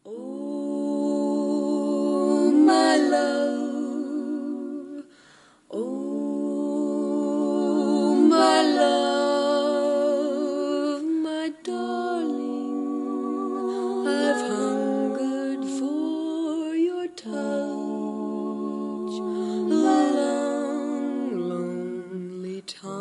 Oh, my love, oh, my love, my darling, I've hungered for your touch a long, lonely time.